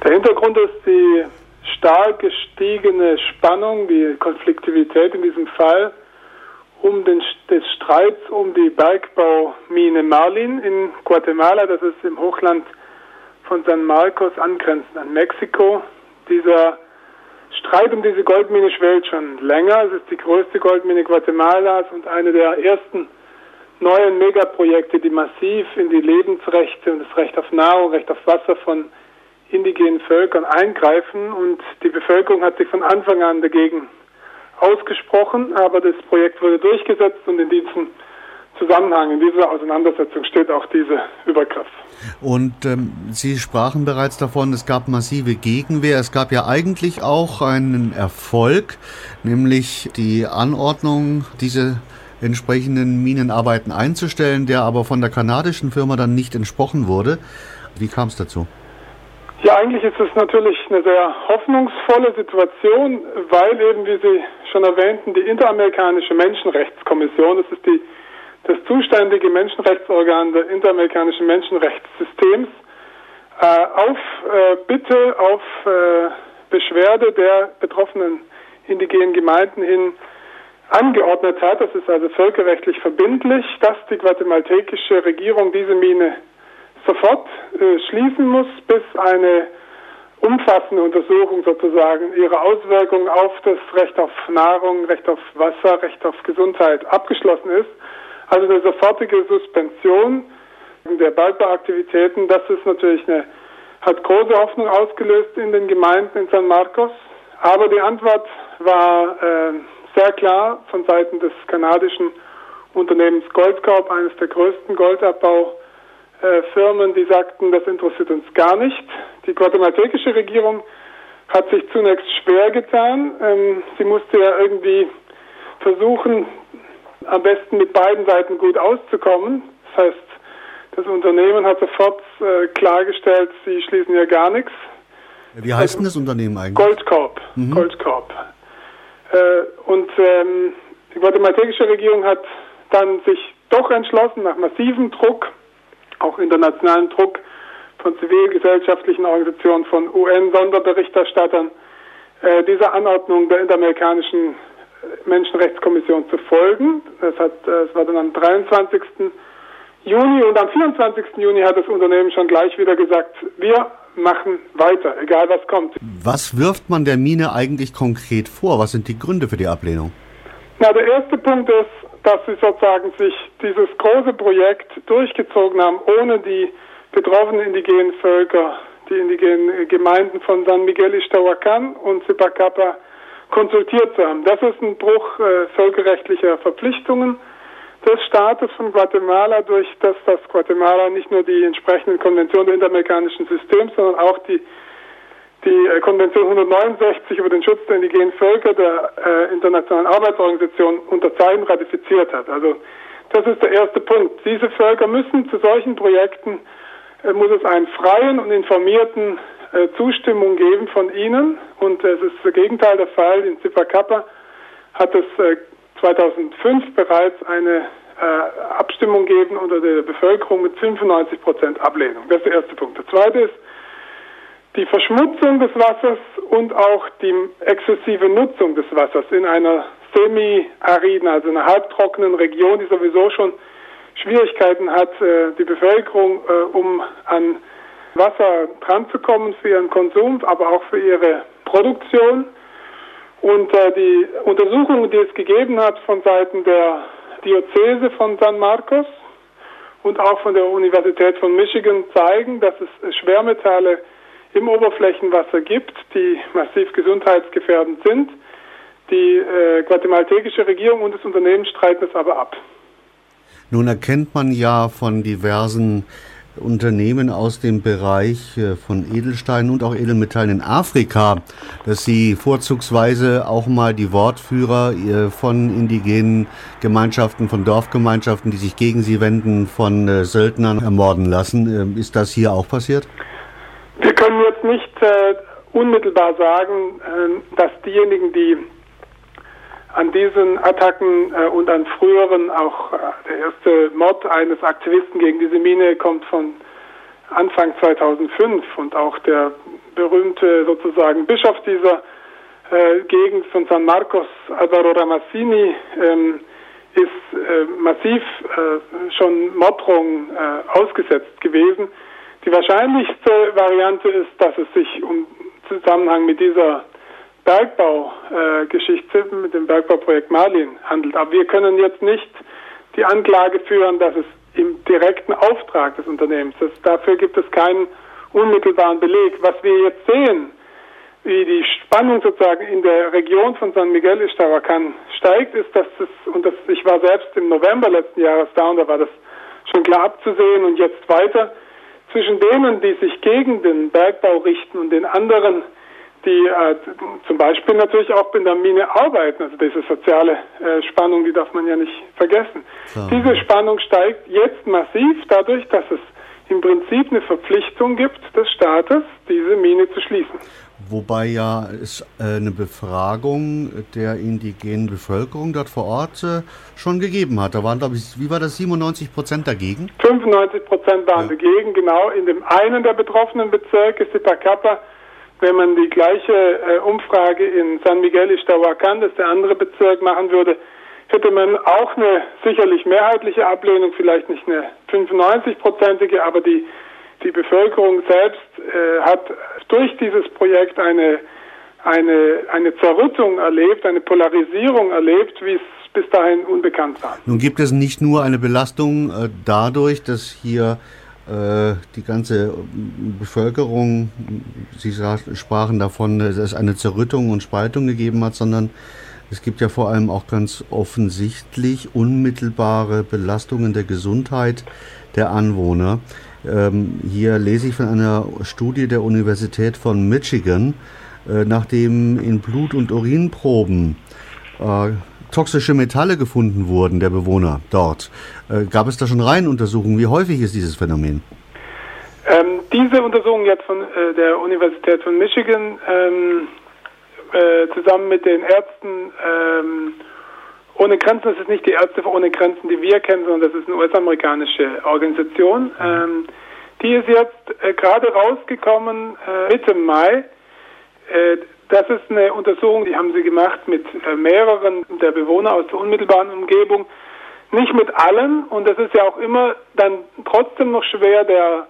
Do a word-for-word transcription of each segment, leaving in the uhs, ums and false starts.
Der Hintergrund ist die stark gestiegene Spannung, die Konfliktivität in diesem Fall um den des Streits um die Bergbaumine Marlin in Guatemala. Das ist im Hochland von San Marcos angrenzend an Mexiko. Dieser Streit um diese Goldmine schwelt schon länger. Es ist die größte Goldmine Guatemalas und eine der ersten neuen Megaprojekte, die massiv in die Lebensrechte und das Recht auf Nahrung, Recht auf Wasser von indigenen Völkern eingreifen. Und die Bevölkerung hat sich von Anfang an dagegen ausgesprochen, aber das Projekt wurde durchgesetzt und in diesem Zusammenhang, in dieser Auseinandersetzung steht auch diese Übergriff. Und ähm, Sie sprachen bereits davon, es gab massive Gegenwehr. Es gab ja eigentlich auch einen Erfolg, nämlich die Anordnung, diese entsprechenden Minenarbeiten einzustellen, der aber von der kanadischen Firma dann nicht entsprochen wurde. Wie kam es dazu? Ja, eigentlich ist es natürlich eine sehr hoffnungsvolle Situation, weil eben, wie Sie schon erwähnten, die Interamerikanische Menschenrechtskommission, das ist die, das zuständige Menschenrechtsorgan der interamerikanischen Menschenrechtssystems, äh, auf äh, Bitte, auf äh, Beschwerde der betroffenen indigenen Gemeinden hin angeordnet hat. Das ist also völkerrechtlich verbindlich, dass die guatemaltekische Regierung diese Mine sofort äh, schließen muss, bis eine umfassende Untersuchung sozusagen ihrer Auswirkungen auf das Recht auf Nahrung, Recht auf Wasser, Recht auf Gesundheit abgeschlossen ist. Also eine sofortige Suspension der Bergbauaktivitäten, das ist natürlich eine, hat große Hoffnung ausgelöst in den Gemeinden in San Marcos. Aber die Antwort war äh, sehr klar von Seiten des kanadischen Unternehmens Goldcorp, eines der größten Goldabbau Firmen, die sagten, das interessiert uns gar nicht. Die guatemaltekische Regierung hat sich zunächst schwer getan. Ähm, sie musste ja irgendwie versuchen, am besten mit beiden Seiten gut auszukommen. Das heißt, das Unternehmen hat sofort äh, klargestellt, sie schließen ja gar nichts. Wie heißt denn das Unternehmen eigentlich? Goldcorp. Mhm. Goldcorp. Äh, und ähm, die guatemaltekische Regierung hat dann sich doch entschlossen, nach massivem Druck, auch internationalen Druck von zivilgesellschaftlichen Organisationen, von U N-Sonderberichterstattern, äh, dieser Anordnung der Interamerikanischen Menschenrechtskommission zu folgen. Das, hat, das war dann am dreiundzwanzigsten Juni und am vierundzwanzigsten Juni hat das Unternehmen schon gleich wieder gesagt, wir machen weiter, egal was kommt. Was wirft man der Mine eigentlich konkret vor? Was sind die Gründe für die Ablehnung? Na, der erste Punkt ist, dass sie sozusagen sich dieses große Projekt durchgezogen haben, ohne die betroffenen indigenen Völker, die indigenen Gemeinden von San Miguel Ixtahuacan und Zipacapa konsultiert zu haben. Das ist ein Bruch äh, völkerrechtlicher Verpflichtungen des Staates von Guatemala, durch das das Guatemala nicht nur die entsprechenden Konventionen des interamerikanischen Systems, sondern auch die die Konvention hundertneunundsechzig über den Schutz der indigenen Völker der äh, Internationalen Arbeitsorganisation unterzeichnet, ratifiziert hat. Also das ist der erste Punkt. Diese Völker müssen zu solchen Projekten, äh, muss es einen freien und informierten äh, Zustimmung geben von ihnen. Und äh, es ist das Gegenteil der Fall. In Zipacapa hat es äh, zweitausendfünf bereits eine äh, Abstimmung gegeben unter der Bevölkerung mit fünfundneunzig Prozent Ablehnung. Das ist der erste Punkt. Der zweite ist die Verschmutzung des Wassers und auch die exzessive Nutzung des Wassers in einer semi-ariden, also einer halbtrockenen Region, die sowieso schon Schwierigkeiten hat, die Bevölkerung, um an Wasser dranzukommen für ihren Konsum, aber auch für ihre Produktion. Und die Untersuchungen, die es gegeben hat von Seiten der Diözese von San Marcos und auch von der Universität von Michigan, zeigen, dass es Schwermetalle im Oberflächenwasser gibt, die massiv gesundheitsgefährdend sind. Die äh, guatemaltekische Regierung und das Unternehmen streiten es aber ab. Nun erkennt man ja von diversen Unternehmen aus dem Bereich von Edelsteinen und auch Edelmetallen in Afrika, dass sie vorzugsweise auch mal die Wortführer von indigenen Gemeinschaften, von Dorfgemeinschaften, die sich gegen sie wenden, von Söldnern ermorden lassen. Ist das hier auch passiert? Wir können jetzt nicht äh, unmittelbar sagen, äh, dass diejenigen, die an diesen Attacken äh, und an früheren, auch äh, der erste Mord eines Aktivisten gegen diese Mine kommt von Anfang zweitausendfünf und auch der berühmte sozusagen Bischof dieser äh, Gegend von San Marcos, Alvaro Ramazzini, ähm, ist äh, massiv äh, schon Morddrohungen äh, ausgesetzt gewesen. Die wahrscheinlichste Variante ist, dass es sich um Zusammenhang mit dieser Bergbaugeschichte, äh, mit dem Bergbauprojekt Marlin handelt. Aber wir können jetzt nicht die Anklage führen, dass es im direkten Auftrag des Unternehmens ist. Dafür gibt es keinen unmittelbaren Beleg. Was wir jetzt sehen, wie die Spannung sozusagen in der Region von San Miguel Ixtahuacán steigt, ist, dass es, und das, ich war selbst im November letzten Jahres da und da war das schon klar abzusehen und jetzt weiter, zwischen denen, die sich gegen den Bergbau richten und den anderen, die äh, zum Beispiel natürlich auch in der Mine arbeiten, also diese soziale äh, Spannung, die darf man ja nicht vergessen. Klar. Diese Spannung steigt jetzt massiv dadurch, dass es im Prinzip eine Verpflichtung gibt des Staates, diese Mine zu schließen. Wobei ja es äh, eine Befragung der indigenen Bevölkerung dort vor Ort äh, schon gegeben hat. Da waren, glaube ich, wie war das, siebenundneunzig Prozent dagegen? fünfundneunzig Prozent waren ja dagegen, genau. In dem einen der betroffenen Bezirke, Sipacapa, wenn man die gleiche äh, Umfrage in San Miguel Ixtahuacán, das ist der andere Bezirk, machen würde, hätte man auch eine sicherlich mehrheitliche Ablehnung, vielleicht nicht eine fünfundneunzig-prozentige, aber die Die Bevölkerung selbst äh, hat durch dieses Projekt eine, eine, eine Zerrüttung erlebt, eine Polarisierung erlebt, wie es bis dahin unbekannt war. Nun gibt es nicht nur eine Belastung äh, dadurch, dass hier äh, die ganze Bevölkerung, Sie sprachen davon, dass es eine Zerrüttung und Spaltung gegeben hat, sondern es gibt ja vor allem auch ganz offensichtlich unmittelbare Belastungen der Gesundheit der Anwohner. Ähm, hier lese ich von einer Studie der Universität von Michigan, äh, nachdem in Blut- und Urinproben äh, toxische Metalle gefunden wurden, der Bewohner dort. Äh, gab es da schon Reihenuntersuchungen? Wie häufig ist dieses Phänomen? Ähm, diese Untersuchung jetzt von äh, der Universität von Michigan ähm, äh, zusammen mit den Ärzten ähm, ohne Grenzen, das ist nicht die Ärzte ohne Grenzen, die wir kennen, sondern das ist eine U S-amerikanische Organisation. Ähm, die ist jetzt äh, gerade rausgekommen, äh, Mitte Mai. Äh, das ist eine Untersuchung, die haben sie gemacht mit äh, mehreren der Bewohner aus der unmittelbaren Umgebung. Nicht mit allen, und das ist ja auch immer dann trotzdem noch schwer, der,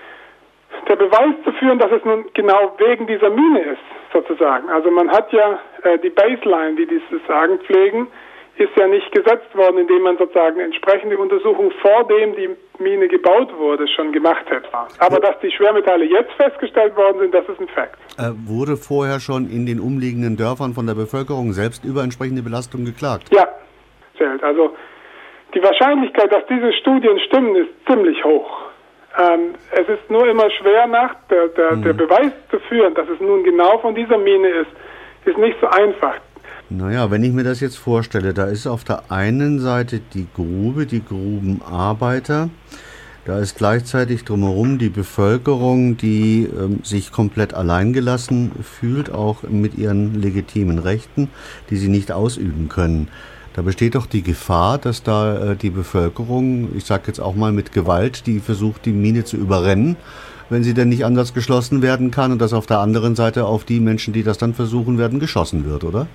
der Beweis zu führen, dass es nun genau wegen dieser Mine ist, sozusagen. Also man hat ja äh, die Baseline, wie die zu sagen pflegen, ist ja nicht gesetzt worden, indem man sozusagen entsprechende Untersuchungen vor dem die Mine gebaut wurde, schon gemacht hätte. Aber dass die Schwermetalle jetzt festgestellt worden sind, das ist ein Fakt. Äh, wurde vorher schon in den umliegenden Dörfern von der Bevölkerung selbst über entsprechende Belastung geklagt? Ja, also die Wahrscheinlichkeit, dass diese Studien stimmen, ist ziemlich hoch. Ähm, es ist nur immer schwer, nach der, der, mhm. der Beweis zu führen, dass es nun genau von dieser Mine ist, ist nicht so einfach. Naja, wenn ich mir das jetzt vorstelle, da ist auf der einen Seite die Grube, die Grubenarbeiter, da ist gleichzeitig drumherum die Bevölkerung, die ähm, sich komplett alleingelassen fühlt, auch mit ihren legitimen Rechten, die sie nicht ausüben können. Da besteht doch die Gefahr, dass da äh, die Bevölkerung, ich sage jetzt auch mal mit Gewalt, die versucht, die Mine zu überrennen, wenn sie denn nicht anders geschlossen werden kann, und dass auf der anderen Seite auf die Menschen, die das dann versuchen werden, geschossen wird, oder?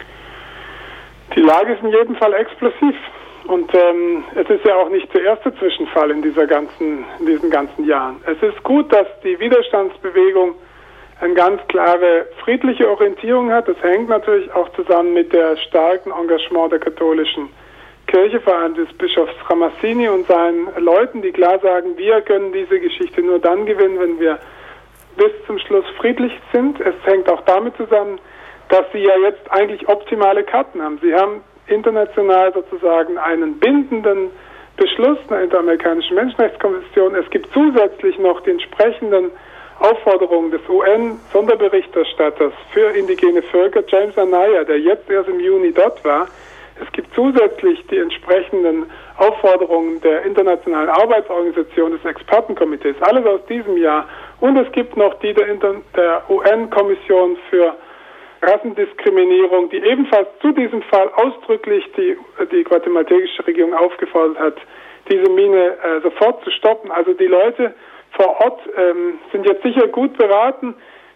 Die Lage ist in jedem Fall explosiv, und ähm, es ist ja auch nicht der erste Zwischenfall in dieser ganzen, in diesen ganzen Jahren. Es ist gut, dass die Widerstandsbewegung eine ganz klare friedliche Orientierung hat. Das hängt natürlich auch zusammen mit der starken Engagement der katholischen Kirche, vor allem des Bischofs Ramazzini und seinen Leuten, die klar sagen, wir können diese Geschichte nur dann gewinnen, wenn wir bis zum Schluss friedlich sind. Es hängt auch damit zusammen, dass sie ja jetzt eigentlich optimale Karten haben. Sie haben international sozusagen einen bindenden Beschluss der Interamerikanischen Menschenrechtskommission. Es gibt zusätzlich noch die entsprechenden Aufforderungen des U N-Sonderberichterstatters für indigene Völker, James Anaya, der jetzt erst im Juni dort war. Es gibt zusätzlich die entsprechenden Aufforderungen der Internationalen Arbeitsorganisation, des Expertenkomitees, alles aus diesem Jahr. Und es gibt noch die der, Inter- der U N-Kommission für Rassendiskriminierung, die ebenfalls zu diesem Fall ausdrücklich die, die guatemaltekische Regierung aufgefordert hat, diese Mine äh, sofort zu stoppen. Also die Leute vor Ort ähm, sind jetzt sicher gut beraten,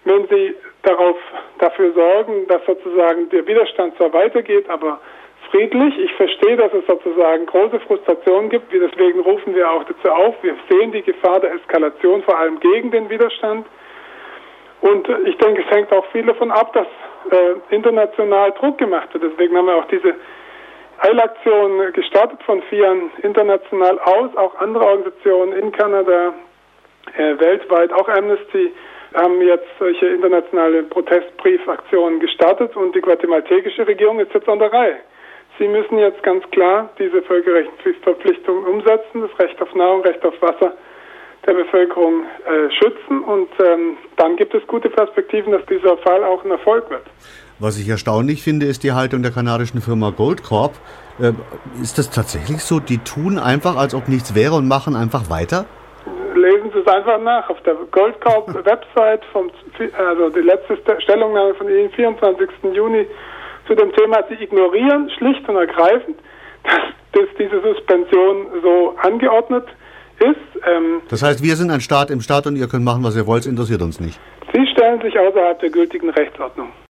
wenn sie darauf, dafür sorgen, dass sozusagen der Widerstand zwar weitergeht, aber friedlich. Ich verstehe, dass es sozusagen große Frustration gibt, deswegen rufen wir auch dazu auf. Wir sehen die Gefahr der Eskalation vor allem gegen den Widerstand. Und ich denke, es hängt auch viel davon ab, dass äh, international Druck gemacht wird. Deswegen haben wir auch diese Eilaktion gestartet von FIAN international aus. Auch andere Organisationen in Kanada, äh, weltweit, auch Amnesty, haben jetzt solche internationale Protestbriefaktionen gestartet. Und die guatemaltekische Regierung ist jetzt an der Reihe. Sie müssen jetzt ganz klar diese völkerrechtlichen Verpflichtungen umsetzen, das Recht auf Nahrung, Recht auf Wasser der Bevölkerung äh, schützen, und ähm, dann gibt es gute Perspektiven, dass dieser Fall auch ein Erfolg wird. Was ich erstaunlich finde, ist die Haltung der kanadischen Firma Goldcorp. Äh, ist das tatsächlich so? Die tun einfach, als ob nichts wäre und machen einfach weiter? Lesen Sie es einfach nach. Auf der Goldcorp-Website, vom, also die letzte Stellungnahme von Ihnen, vierundzwanzigsten Juni, zu dem Thema, Sie ignorieren schlicht und ergreifend, dass, dass diese Suspension so angeordnet ist. Ähm, das heißt, wir sind ein Staat im Staat und ihr könnt machen, was ihr wollt, interessiert uns nicht. Sie stellen sich außerhalb der gültigen Rechtsordnung.